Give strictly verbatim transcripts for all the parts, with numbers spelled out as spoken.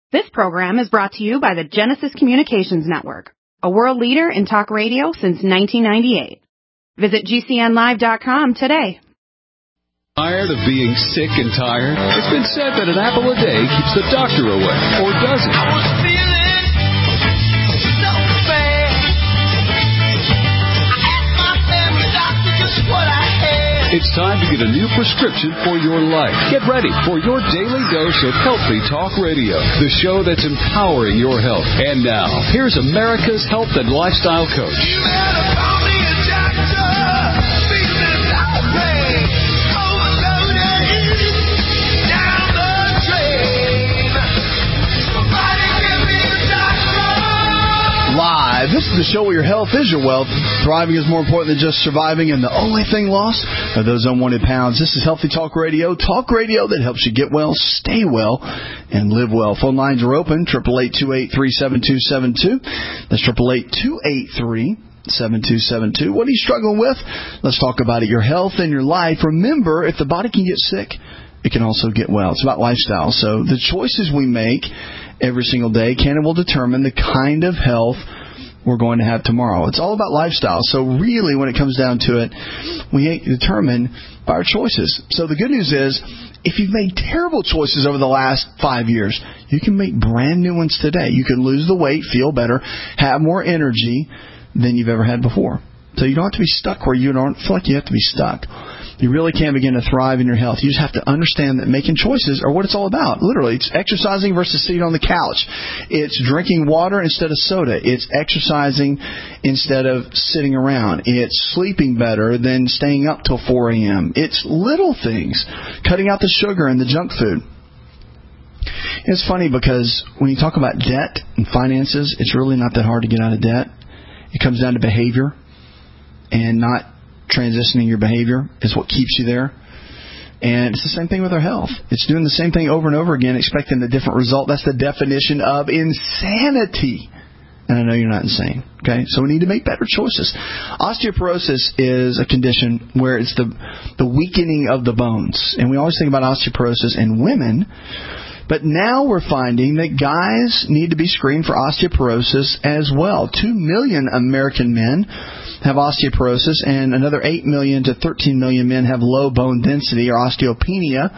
This program is brought to you by the Genesis Communications Network, a world leader in talk radio since nineteen ninety-eight. Visit G C N live dot com today. Tired of being sick and tired? It's been said that an apple a day keeps the doctor away, or does it? I was feeling so bad. I asked my family doctor just what I had. It's time to get a new prescription for your life. Get ready for your daily dose of Healthy Talk Radio, the show that's empowering your health. And now, here's America's health and lifestyle coach. You better call me a doctor. Feeling so bad. Overloaded. Down the drain. Somebody give me a doctor. Live. This is the show where your health is your wealth. Thriving is more important than just surviving, and the only thing lost are those unwanted pounds. This is Healthy Talk Radio, talk radio that helps you get well, stay well, and live well. Phone lines are open, eight eight eight, two eight three, seven two seven two. That's eight eight eight, two eight three, seven two seven two. What are you struggling with? Let's talk about it. Your health and your life. Remember, if the body can get sick, it can also get well. It's about lifestyle. So the choices we make every single day can and will determine the kind of health we're going to have tomorrow. It's all about lifestyle. So really, when it comes down to it, we determine by our choices. So the good news is, if you've made terrible choices over the last five years, you can make brand new ones today. You can lose the weight, feel better, have more energy than you've ever had before. So you don't have to be stuck where you don't feel like you have to be stuck. You really can begin to thrive in your health. You just have to understand that making choices are what it's all about. Literally, it's exercising versus sitting on the couch. It's drinking water instead of soda. It's exercising instead of sitting around. It's sleeping better than staying up till four a.m. It's little things. Cutting out the sugar and the junk food. It's funny because when you talk about debt and finances, it's really not that hard to get out of debt. It comes down to behavior, and not transitioning your behavior is what keeps you there. And it's the same thing with our health. It's doing the same thing over and over again, expecting a different result. That's the definition of insanity. And I know you're not insane. Okay? So we need to make better choices. Osteoporosis is a condition where it's the the weakening of the bones. And we always think about osteoporosis in women. But now we're finding that guys need to be screened for osteoporosis as well. Two million American men have osteoporosis, and another eight million to thirteen million men have low bone density or osteopenia.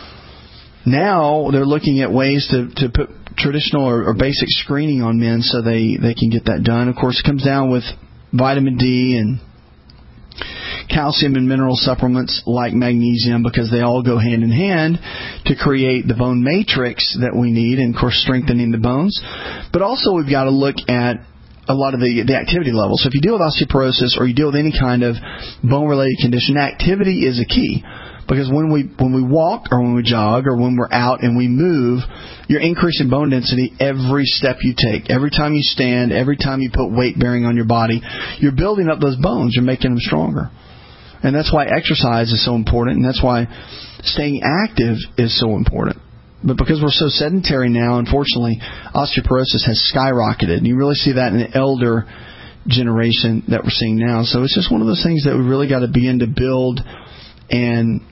Now they're looking at ways to, to put traditional or, or basic screening on men so they, they can get that done. Of course, it comes down with vitamin D and calcium and mineral supplements like magnesium, because they all go hand in hand to create the bone matrix that we need, and of course strengthening the bones. But also we've got to look at a lot of the, the activity levels. So if you deal with osteoporosis or you deal with any kind of bone-related condition, activity is a key. Because when we when we walk or when we jog or when we're out and we move, you're increasing bone density every step you take. Every time you stand, every time you put weight bearing on your body, you're building up those bones. You're making them stronger. And that's why exercise is so important, and that's why staying active is so important. But because we're so sedentary now, unfortunately, osteoporosis has skyrocketed. And you really see that in the elder generation that we're seeing now. So it's just one of those things that we really got to begin to build and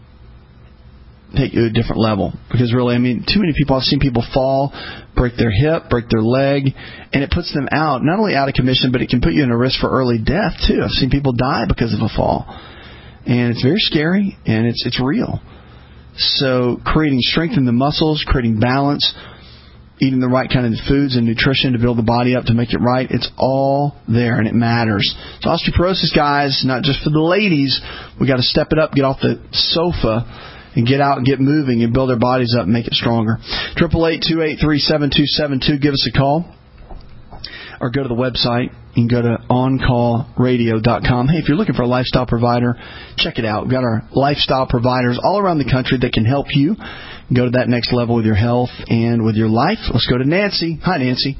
take to a different level. Because really, I mean, too many people, I've seen people fall, break their hip, break their leg, and it puts them out, not only out of commission, but it can put you in a risk for early death, too. I've seen people die because of a fall. And it's very scary, and it's it's real. So creating strength in the muscles, creating balance, eating the right kind of foods and nutrition to build the body up to make it right, it's all there, and it matters. So osteoporosis, guys, not just for the ladies. We got to step it up, get off the sofa, and get out and get moving and build our bodies up and make it stronger. eight eight eight, two eight three, seven two seven two. Give us a call. Or go to the website. You can go to on call radio dot com. Hey, if you're looking for a lifestyle provider, check it out. We've got our lifestyle providers all around the country that can help you go to that next level with your health and with your life. Let's go to Nancy. Hi, Nancy.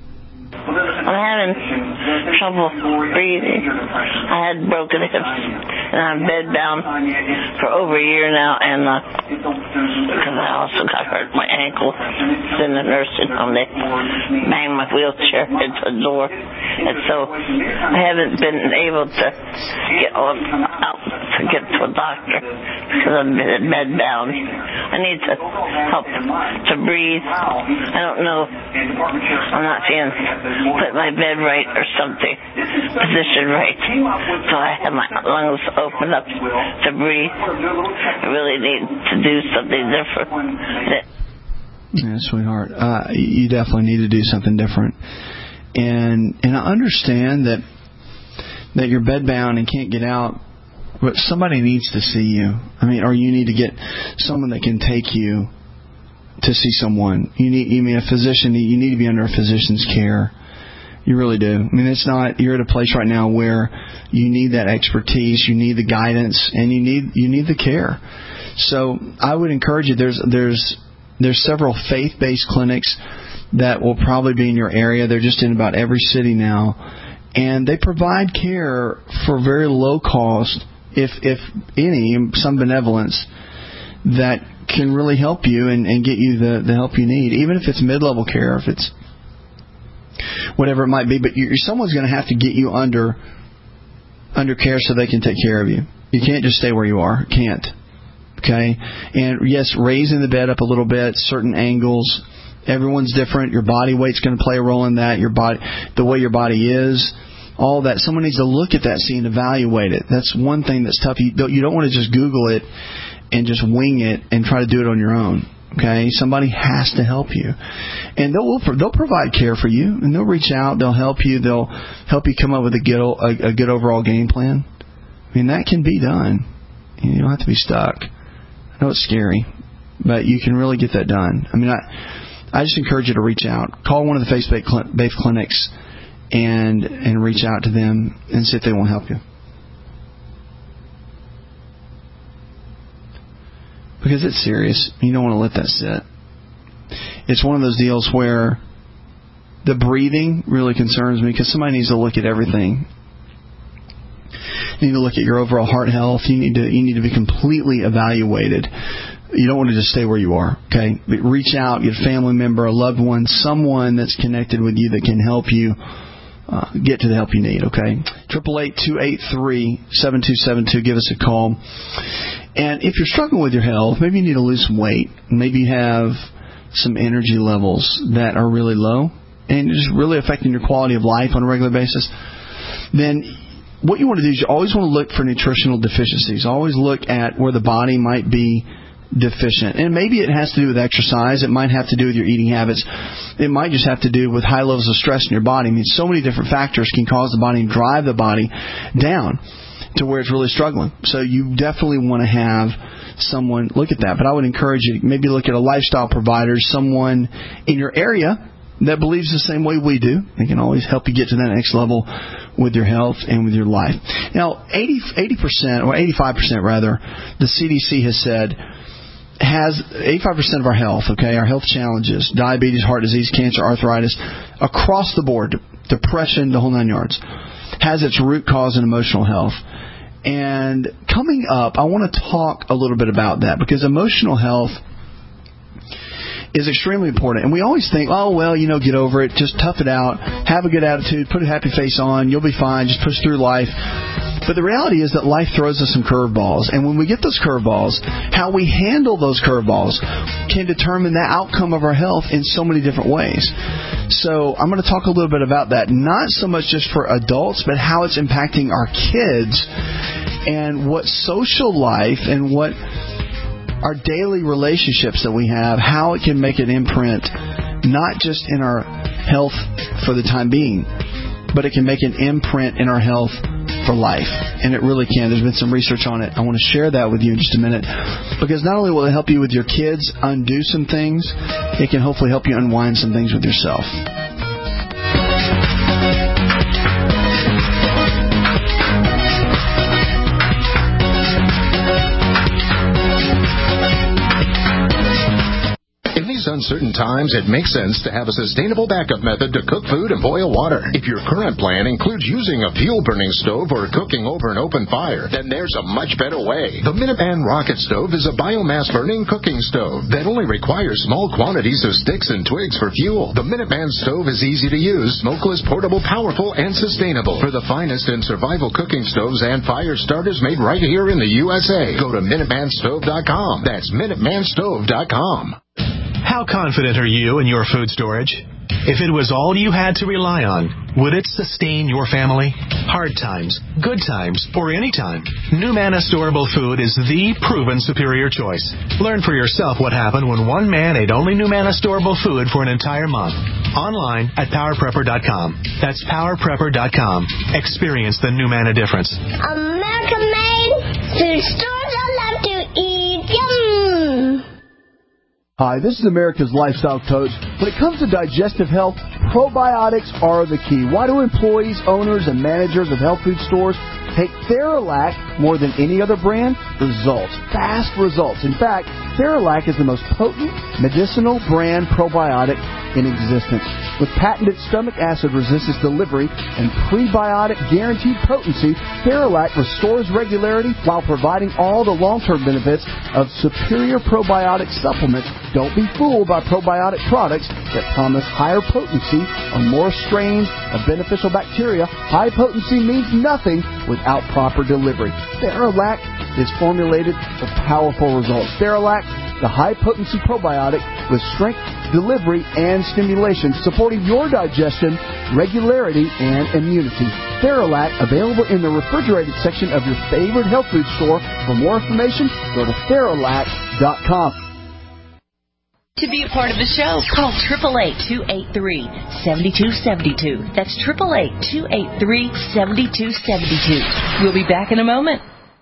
I'm having trouble breathing. I had broken hips, and I'm bedbound for over a year now, and uh, because I also got hurt my ankle. in the nursing home. They banged my wheelchair into the door. And so I haven't been able to get on, out to get to a doctor because I'm bed bound. I need to help to breathe. I don't know. I'm not seeing put my bed right or something, position right. So I have my lungs open up to breathe. I really need to do something different. Yeah, sweetheart. Uh, you definitely need to do something different. And and I understand that that you're bedbound and can't get out, but somebody needs to see you. I mean, or you need to get someone that can take you to see someone. You need, you mean a physician. You need to be under a physician's care. You really do. I mean, it's not. You're at a place right now where you need that expertise, you need the guidance, and you need you need the care. So I would encourage you. There's there's there's several faith-based clinics that will probably be in your area. They're just in about every city now, and they provide care for very low cost, if if any, some benevolence that can really help you and, and get you the, the help you need, even if it's mid-level care, if it's whatever it might be. But you, someone's going to have to get you under under care so they can take care of you. You can't just stay where you are. Can't. Okay? And yes, raising the bed up a little bit, certain angles. Everyone's different. Your body weight's going to play a role in that. Your body, the way your body is, all that. Someone needs to look at that, see, and evaluate it. That's one thing that's tough. You don't, you don't want to just Google it and just wing it and try to do it on your own. Okay, somebody has to help you, and they'll they'll provide care for you, and they'll reach out, they'll help you, they'll help you come up with a good a, a good overall game plan. I mean, that can be done. You don't have to be stuck. I know it's scary, but you can really get that done. I mean, I. I just encourage you to reach out. Call one of the faith-based clinics and and reach out to them and see if they won't help you. Because it's serious. You don't want to let that sit. It's one of those deals where the breathing really concerns me because somebody needs to look at everything. You need to look at your overall heart health. You need to you need to be completely evaluated. You don't want to just stay where you are, okay? But reach out, get a family member, a loved one, someone that's connected with you that can help you uh, get to the help you need, okay? eight eight eight, two eight three, seven two seven two. Give us a call. And if you're struggling with your health, maybe you need to lose some weight. Maybe you have some energy levels that are really low and just really affecting your quality of life on a regular basis. Then what you want to do is you always want to look for nutritional deficiencies. Always look at where the body might be deficient. And maybe it has to do with exercise. It might have to do with your eating habits. It might just have to do with high levels of stress in your body. I mean, so many different factors can cause the body and drive the body down to where it's really struggling. So you definitely want to have someone look at that. But I would encourage you, maybe look at a lifestyle provider, someone in your area that believes the same way we do. They can always help you get to that next level with your health and with your life. Now, eighty, eighty percent, or eighty-five percent rather, the C D C has said, has eighty-five percent of our health, okay, our health challenges, diabetes, heart disease, cancer, arthritis, across the board, depression, the whole nine yards, has its root cause in emotional health. And coming up, I want to talk a little bit about that because emotional health is extremely important. And we always think, oh, well, you know, get over it, just tough it out, have a good attitude, put a happy face on, you'll be fine, just push through life. But the reality is that life throws us some curveballs. And when we get those curveballs, how we handle those curveballs can determine the outcome of our health in so many different ways. So I'm going to talk a little bit about that, not so much just for adults, but how it's impacting our kids and what social life and what our daily relationships that we have, how it can make an imprint, not just in our health for the time being, but it can make an imprint in our health for life. And it really can. There's been some research on it. I want to share that with you in just a minute. Because not only will it help you with your kids undo some things, it can hopefully help you unwind some things with yourself. uncertain times, it makes sense to have a sustainable backup method to cook food and boil water. If your current plan includes using a fuel-burning stove or cooking over an open fire, then there's a much better way. The Minuteman Rocket Stove is a biomass-burning cooking stove that only requires small quantities of sticks and twigs for fuel. The Minuteman Stove is easy to use, smokeless, portable, powerful, and sustainable. For the finest in survival cooking stoves and fire starters made right here in the U S A, go to Minuteman Stove dot com. That's Minuteman Stove dot com. How confident are you in your food storage? If it was all you had to rely on, would it sustain your family? Hard times, good times, or any time, NuManna Storable Food is the proven superior choice. Learn for yourself what happened when one man ate only NuManna Storable Food for an entire month. Online at Power Prepper dot com. That's Power Prepper dot com. Experience the NuManna difference. American made food stores I love to eat. Yum! Hi, this is America's Lifestyle Coach. When it comes to digestive health, probiotics are the key. Why do employees, owners, and managers of health food stores take Theralac more than any other brand? Results. Fast results. In fact, Theralac is the most potent medicinal brand probiotic in existence. With patented stomach acid resistance delivery and prebiotic guaranteed potency, Theralac restores regularity while providing all the long-term benefits of superior probiotic supplements. Don't be fooled by probiotic products that promise higher potency or more strains of beneficial bacteria. High potency means nothing without proper delivery. Theralac is formulated for powerful results. Theralac, the high-potency probiotic with strength, delivery, and stimulation, supporting your digestion, regularity, and immunity. Theralac, available in the refrigerated section of your favorite health food store. For more information, go to Theralac dot com. To be a part of the show, call eight eight eight, two eight three, seven two seven two. That's eight eight eight, two eight three, seven two seven two. We'll be back in a moment.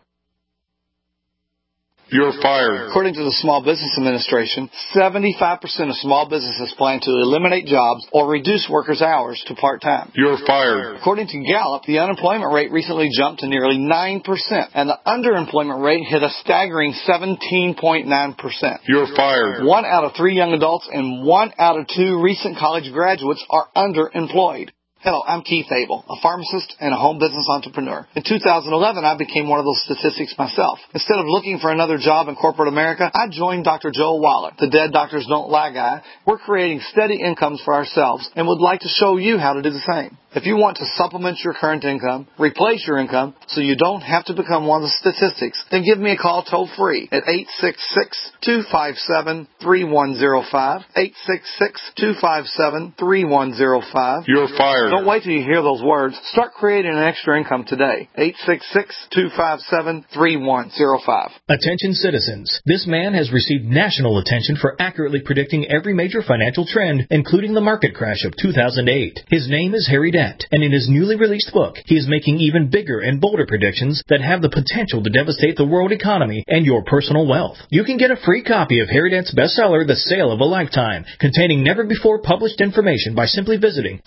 You're fired. According to the Small Business Administration, seventy-five percent of small businesses plan to eliminate jobs or reduce workers' hours to part-time. You're fired. According to Gallup, the unemployment rate recently jumped to nearly nine percent, and the underemployment rate hit a staggering seventeen point nine percent. You're fired. One out of three young adults and one out of two recent college graduates are underemployed. Hello, I'm Keith Abel, a pharmacist and a home business entrepreneur. In two thousand eleven, I became one of those statistics myself. Instead of looking for another job in corporate America, I joined Doctor Joel Wallach, the Dead Doctors Don't Lie guy. We're creating steady incomes for ourselves and would like to show you how to do the same. If you want to supplement your current income, replace your income so you don't have to become one of the statistics, then give me a call toll free at eight six six, two five seven, three one zero five, eight six six, two five seven, three one zero five. You're fired. Don't wait till you hear those words. Start creating an extra income today. eight six six, two five seven, three one zero five. Attention citizens. This man has received national attention for accurately predicting every major financial trend, including the market crash of two thousand eight. His name is Harry Dent. And in his newly released book, he is making even bigger and bolder predictions that have the potential to devastate the world economy and your personal wealth. You can get a free copy of Harry Dent's bestseller, The Sale of a Lifetime, containing never-before-published information by simply visiting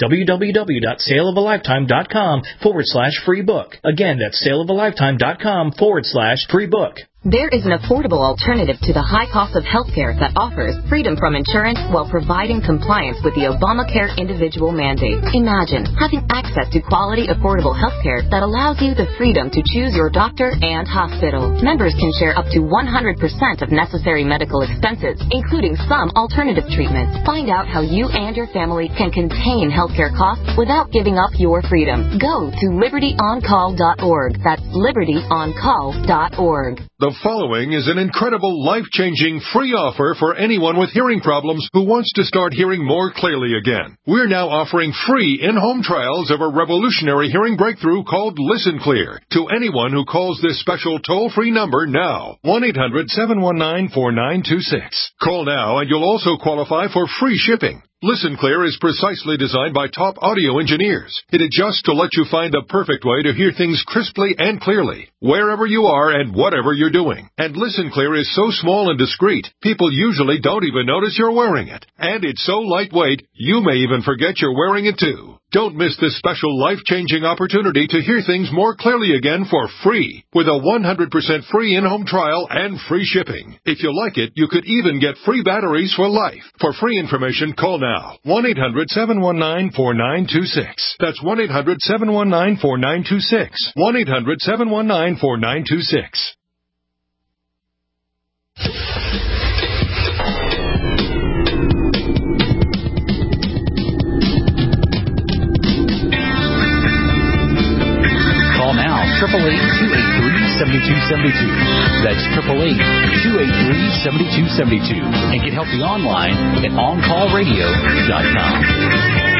www.saleofaLifetime.com forward slash free book. Again, that's saleofaLifetime.com forward slash free book. There is an affordable alternative to the high cost of health care that offers freedom from insurance while providing compliance with the Obamacare individual mandate. Imagine having access to quality, affordable health care that allows you the freedom to choose your doctor and hospital. Members can share up to one hundred percent of necessary medical expenses, including some alternative treatments. Find out how you and your family can contain health care costs without giving up your freedom. Go to liberty on call dot org. That's liberty on call dot org. The following is an incredible, life-changing free offer for anyone with hearing problems who wants to start hearing more clearly again. We're now offering free in-home trials of a revolutionary hearing breakthrough called Listen Clear to anyone who calls this special toll-free number now, one eight hundred, seven one nine, four nine two six. Call now and you'll also qualify for free shipping. Listen Clear is precisely designed by top audio engineers. It adjusts to let you find the perfect way to hear things crisply and clearly, wherever you are and whatever you're doing. And Listen Clear is so small and discreet, people usually don't even notice you're wearing it. And it's so lightweight, you may even forget you're wearing it too. Don't miss this special life-changing opportunity to hear things more clearly again for free with a one hundred percent free in-home trial and free shipping. If you like it, you could even get free batteries for life. For free information, call now. one eight hundred seven one nine four nine two six. That's one eight hundred seven one nine four nine two six. one eight hundred seven one nine four nine two six. Call now, eight eight eight, two eight three, seven two seven two. That's eight eight eight, two eight three, seven two seven two. And get healthy online at on call radio dot com.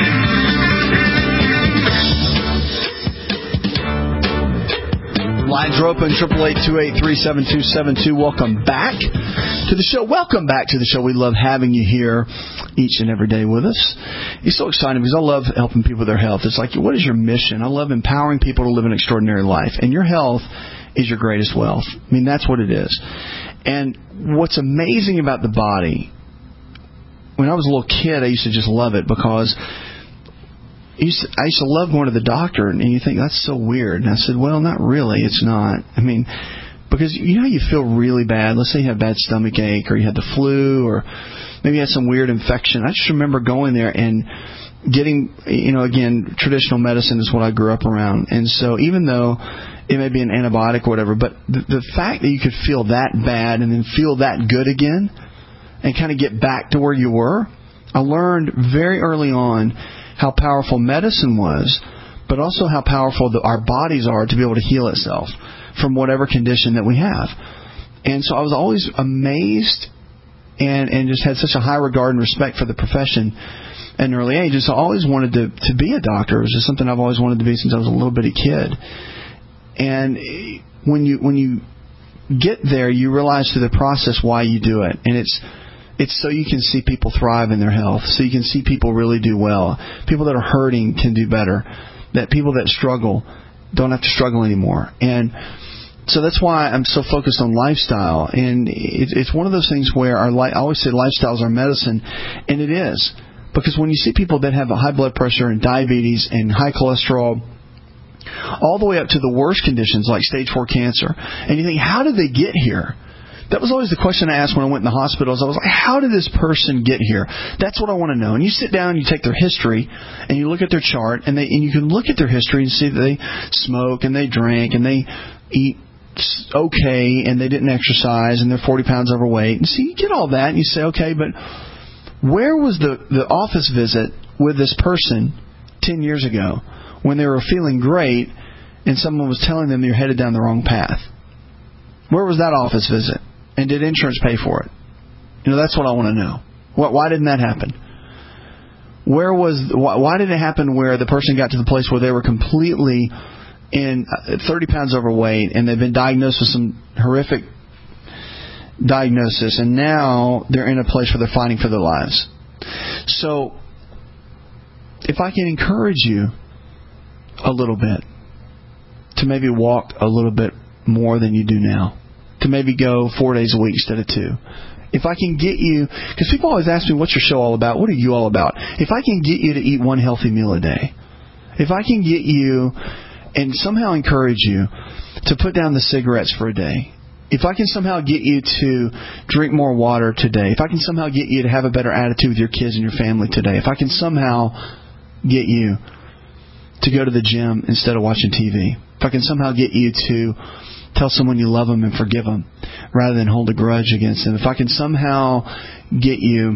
Lines are open, eight eight eight, two eight three, seven two seven two. Welcome back to the show. Welcome back to the show. We love having you here each and every day with us. It's so exciting because I love helping people with their health. It's like, what is your mission? I love empowering people to live an extraordinary life. And your health is your greatest wealth. I mean, that's what it is. And what's amazing about the body, when I was a little kid, I used to just love it because I used, to, I used to love going to the doctor, and you think, that's so weird. And I said, well, not really. It's not. I mean, because you know you feel really bad. Let's say you have bad stomach ache, or you had the flu, or maybe you had some weird infection. I just remember going there and getting, you know, again, traditional medicine is what I grew up around. And so even though it may be an antibiotic or whatever, but the, the fact that you could feel that bad and then feel that good again and kind of get back to where you were, I learned very early on how powerful medicine was, but also how powerful the, our bodies are to be able to heal itself from whatever condition that we have. And so I was always amazed and, and just had such a high regard and respect for the profession at an early age. And so I always wanted to, to be a doctor. It was just something I've always wanted to be since I was a little bitty kid. And when you when you get there, you realize through the process why you do it. And it's It's so you can see people thrive in their health, so you can see people really do well. People that are hurting can do better. That people that struggle don't have to struggle anymore. And so that's why I'm so focused on lifestyle. And it, it's one of those things where our li- I always say lifestyle is our medicine, and it is. Because when you see people that have a high blood pressure and diabetes and high cholesterol, all the way up to the worst conditions like stage four cancer, and you think, how did they get here? That was always the question I asked when I went in the hospitals. I was like, how did this person get here? That's what I want to know. And you sit down, you take their history, and you look at their chart, and they and you can look at their history and see that they smoke, and they drink, and they eat okay, and they didn't exercise, and they're forty pounds overweight. And so you get all that, and you say, okay, but where was the, the office visit with this person ten years ago when they were feeling great and someone was telling them you're headed down the wrong path? Where was that office visit? And did insurance pay for it? You know, that's what I want to know. Why, why didn't that happen? Where was why, why did it happen where the person got to the place where they were completely in thirty pounds overweight and they've been diagnosed with some horrific diagnosis, and now they're in a place where they're fighting for their lives? So, if I can encourage you a little bit to maybe walk a little bit more than you do now, to maybe go four days a week instead of two. If I can get you, because people always ask me, what's your show all about? What are you all about? If I can get you to eat one healthy meal a day, if I can get you and somehow encourage you to put down the cigarettes for a day, if I can somehow get you to drink more water today, if I can somehow get you to have a better attitude with your kids and your family today, if I can somehow get you to go to the gym instead of watching T V, if I can somehow get you to tell someone you love them and forgive them rather than hold a grudge against them, if I can somehow get you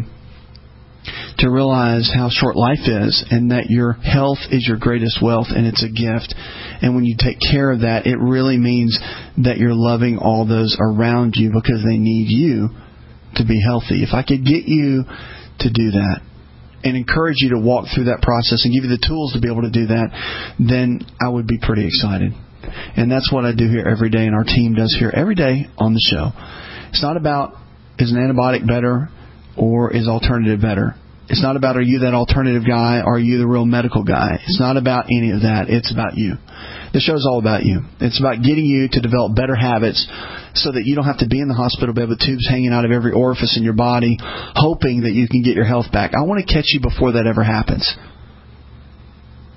to realize how short life is and that your health is your greatest wealth and it's a gift, and when you take care of that, it really means that you're loving all those around you because they need you to be healthy. If I could get you to do that and encourage you to walk through that process and give you the tools to be able to do that, then I would be pretty excited. And that's what I do here every day, and our team does here every day on the show. It's not about, is an antibiotic better or is alternative better? It's not about, are you that alternative guy or are you the real medical guy? It's not about any of that. It's about you. The show's all about you. It's about getting you to develop better habits so that you don't have to be in the hospital bed with tubes hanging out of every orifice in your body hoping that you can get your health back. I want to catch you before that ever happens.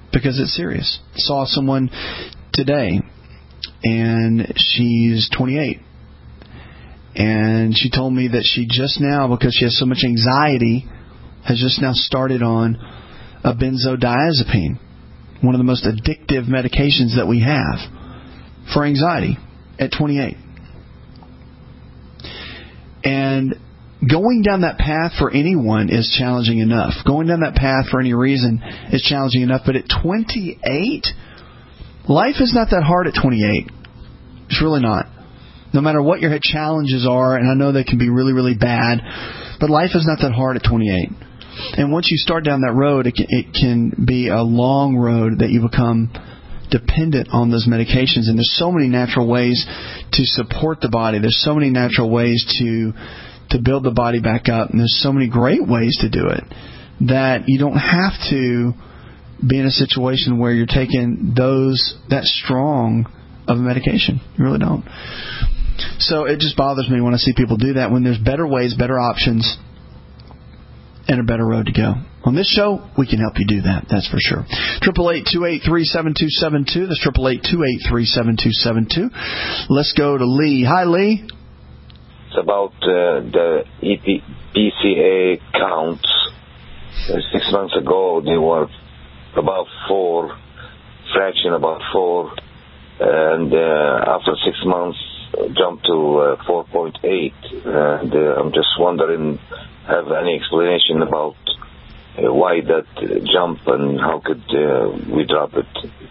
because it's serious. Saw someone today, and she's twenty-eight. And she told me that she just now, because she has so much anxiety, has just now started on a benzodiazepine, one of the most addictive medications that we have for anxiety at twenty-eight. And going down that path for anyone is challenging enough. Going down that path for any reason is challenging enough. But at twenty-eight, life is not that hard at twenty-eight. It's really not. No matter what your challenges are, and I know they can be really, really bad, but life is not that hard at twenty-eight. And once you start down that road, it can, it can be a long road that you become dependent on those medications. And there's so many natural ways to support the body. There's so many natural ways to to build the body back up. And there's so many great ways to do it that you don't have to be in a situation where you're taking those that strong of a medication. You really don't. So it just bothers me when I see people do that when there's better ways, better options, and a better road to go. On this show, we can help you do that. That's for sure. Triple eight two eight three seven two seven two. That's triple eight two eight three seven two seven two. Let's go to Lee. Hi, Lee. It's about uh, the E P, P C A counts. Uh, six months ago, they were about four, fraction about four, and uh, after six months, jumped to uh, four point eight. And uh, I'm just wondering, have any explanation about uh, why that uh, jump and how could uh, we drop it?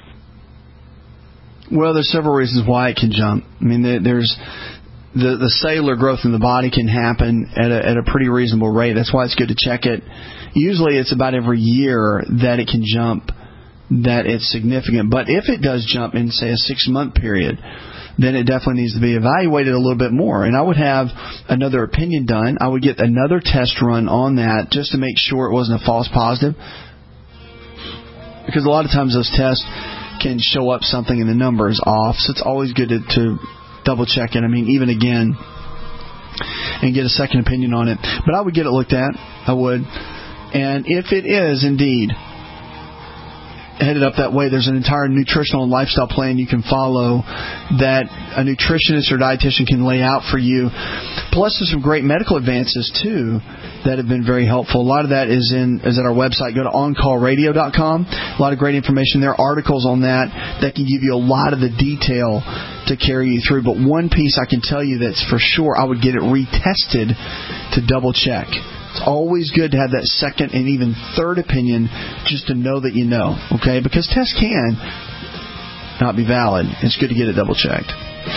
Well, there's several reasons why it can jump. I mean, there's the the cellular growth in the body can happen at a, at a pretty reasonable rate. That's why it's good to check it. Usually it's about every year that it can jump, that it's significant. But if it does jump in, say, a six-month period, then it definitely needs to be evaluated a little bit more. And I would have another opinion done. I would get another test run on that just to make sure it wasn't a false positive. Because a lot of times those tests can show up something and the number is off. So it's always good to, to double check it. I mean, even again, and get a second opinion on it. But I would get it looked at. I would. And if it is indeed headed up that way, there's an entire nutritional and lifestyle plan you can follow that a nutritionist or dietitian can lay out for you. Plus, there's some great medical advances, too, that have been very helpful. A lot of that is in is at our website. Go to on call radio dot com. A lot of great information there, articles on that that can give you a lot of the detail to carry you through. But one piece I can tell you that's for sure, I would get it retested to double check. It's always good to have that second and even third opinion just to know that you know, okay? Because tests can not be valid. It's good to get it double checked.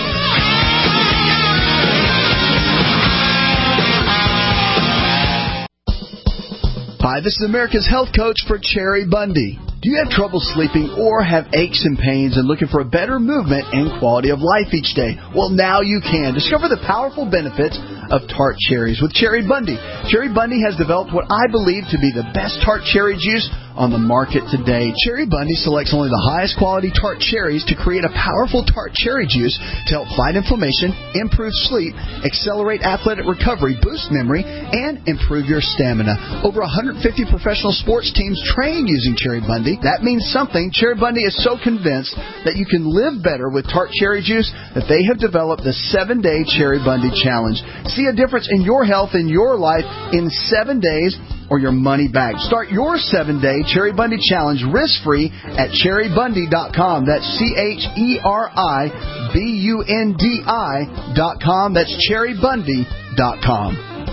Hi, this is America's Health Coach for Cherry Bundy. Do you have trouble sleeping or have aches and pains and looking for a better movement and quality of life each day? Well, now you can. Discover the powerful benefits of tart cherries with Cherry Bundy. Cherry Bundy has developed what I believe to be the best tart cherry juice on the market today. Cherry Bundy selects only the highest quality tart cherries to create a powerful tart cherry juice to help fight inflammation, improve sleep, accelerate athletic recovery, boost memory, and improve your stamina. Over one hundred fifty professional sports teams train using Cherry Bundy. That means something. Cherry Bundy is so convinced that you can live better with tart cherry juice that they have developed the seven-day Cherry Bundy Challenge. See a difference in your health in your life in seven days or your money back. Start your seven-day Cherry Bundy Challenge risk-free at cherry bundy dot com. That's C H E R I B U N D I dot com. That's cherry bundy dot com.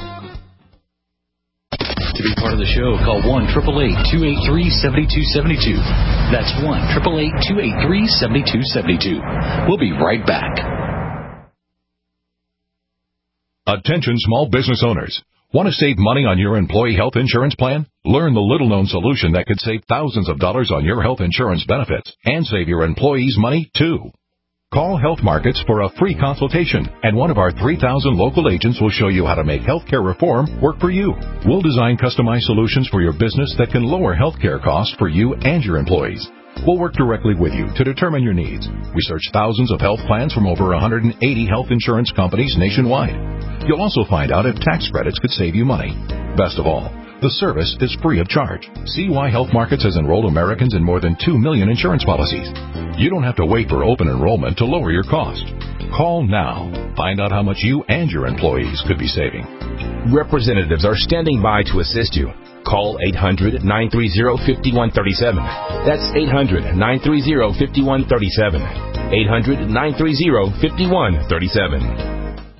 To be part of the show, call one eight eight eight, two eight three, seven two seven two. That's one eight eight eight, two eight three, seven two seven two. We'll be right back. Attention small business owners. Want to save money on your employee health insurance plan? Learn the little-known solution that could save thousands of dollars on your health insurance benefits and save your employees money, too. Call Health Markets for a free consultation, and one of our three thousand local agents will show you how to make healthcare reform work for you. We'll design customized solutions for your business that can lower healthcare costs for you and your employees. We'll work directly with you to determine your needs. We search thousands of health plans from over one hundred eighty health insurance companies nationwide. You'll also find out if tax credits could save you money. Best of all, The service is free of charge. C Y Health Markets has enrolled Americans in more than two million insurance policies. You don't have to wait for open enrollment to lower your cost. Call now. Find out how much you and your employees could be saving. Representatives are standing by to assist you. Call eight hundred, nine three zero, five one three seven. That's eight hundred, nine three zero, five one three seven. eight hundred, nine three zero, five one three seven.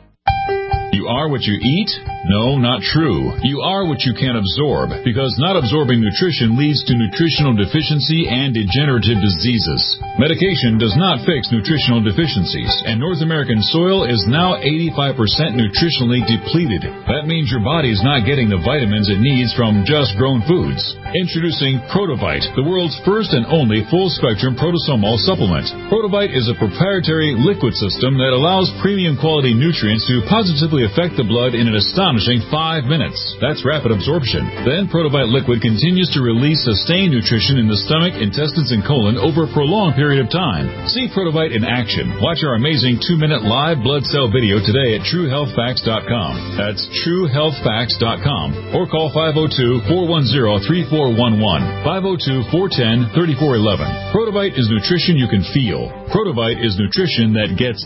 You are what you eat? No, not true. You are what you can absorb, because not absorbing nutrition leads to nutritional deficiency and degenerative diseases. Medication does not fix nutritional deficiencies, and North American soil is now eighty-five percent nutritionally depleted. That means your body is not getting the vitamins it needs from just grown foods. Introducing Protovite, the world's first and only full-spectrum protosomal supplement. Protovite is a proprietary liquid system that allows premium quality nutrients to positively affect the blood in an astonishing five minutes. That's rapid absorption. Then Protovite liquid continues to release sustained nutrition in the stomach, intestines, and colon over a prolonged period of time. See Protovite in action. Watch our amazing two-minute live blood cell video today at true health facts dot com. That's true health facts dot com. Or call five oh two, four one zero, three four one one, five oh two, four one zero, three four one one. Protovite is nutrition you can feel. Protovite is nutrition that gets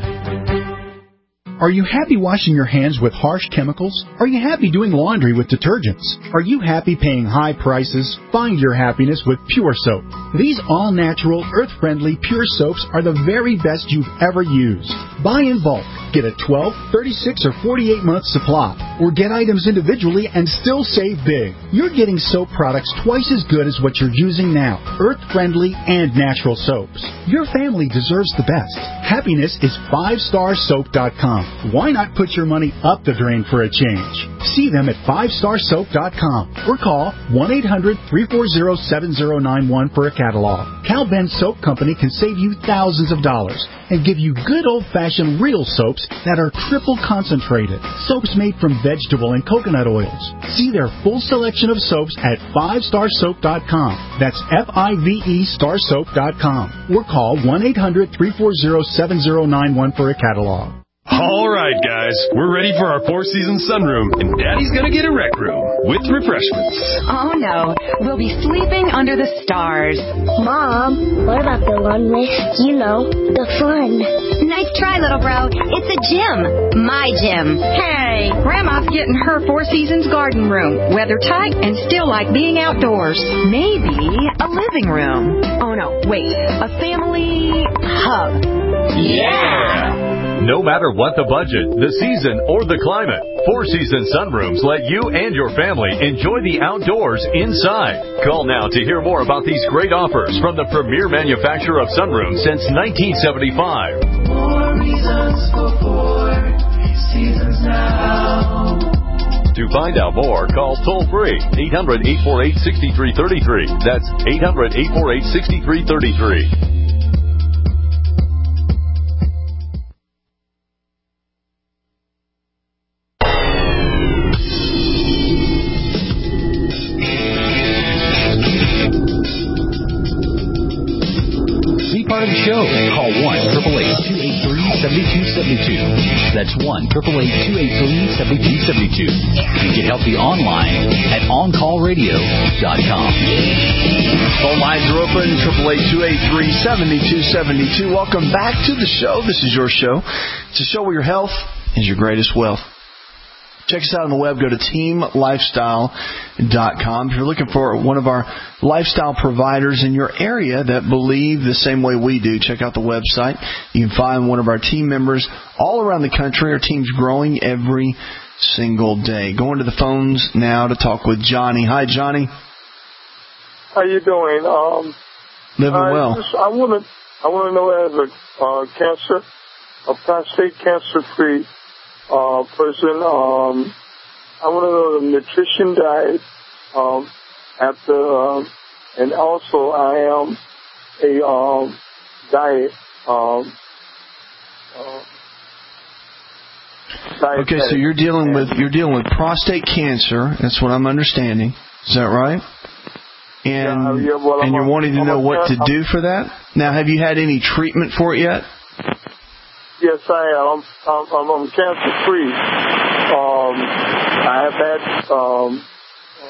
in. Are you happy washing your hands with harsh chemicals? Are you happy doing laundry with detergents? Are you happy paying high prices? Find your happiness with Pure Soap. These all-natural, earth-friendly Pure Soaps are the very best you've ever used. Buy in bulk. Get a twelve, thirty-six, or forty-eight month supply. Or get items individually and still save big. You're getting soap products twice as good as what you're using now. Earth-friendly and natural soaps. Your family deserves the best. Happiness is five star soap dot com. Why not put your money up the drain for a change? See them at five star soap dot com or call one eight hundred, three four zero, seven zero nine one for a catalog. Cal Ben Soap Company can save you thousands of dollars and give you good old-fashioned real soaps that are triple concentrated. Soaps made from vegetable and coconut oils. See their full selection of soaps at five star soap dot com. That's F I V E star soap dot com. Or call one eight hundred, three four zero, seven zero nine one for a catalog. All right, guys, we're ready for our Four Seasons sunroom, and Daddy's gonna get a rec room with refreshments. Oh, no. We'll be sleeping under the stars. Mom, what about the one with, you know, the fun? Nice try, little bro. It's a gym. My gym. Hey, Grandma's getting her Four Seasons garden room. Weather tight and still like being outdoors. Maybe a living room. Oh, no, wait. A family hub. Yeah! No matter what the budget, the season, or the climate, Four Seasons sunrooms let you and your family enjoy the outdoors inside. Call now to hear more about these great offers from the premier manufacturer of sunrooms since nineteen seventy-five. More reasons for Four Seasons now. To find out more, call toll-free eight hundred, eight four eight, six three three three. That's eight hundred, eight four eight, six three three three. Part of the show. Call one, eight eight eight, two eight three, seven two seven two. That's one, eight eight eight, two eight three, seven two seven two. And get healthy online at on call radio dot com. Phone lines are open, eight eight eight, two eight three, seven two seven two. Welcome back to the show. This is your show. It's a show where your health is your greatest wealth. Check us out on the web. Go to team lifestyle dot com. If you're looking for one of our lifestyle providers in your area that believe the same way we do, check out the website. You can find one of our team members all around the country. Our team's growing every single day. Going to the phones now to talk with Johnny. Hi, Johnny. How you doing? Um, Living I well. Just, I want to. I want to know, as a uh, cancer, a prostate cancer-free Uh, person, um, I want to know the nutrition diet, um, after, um, and also I am a, um, diet, um, uh, diet Okay, so you're dealing with, you're dealing with prostate cancer. That's what I'm understanding. Is that right? And, yeah, yeah, well, and you're a, wanting to I'm know a, what to I'm, do for that? Now, have you had any treatment for it yet? Yes, I am. I'm, I'm, I'm cancer free. Um, I have had um,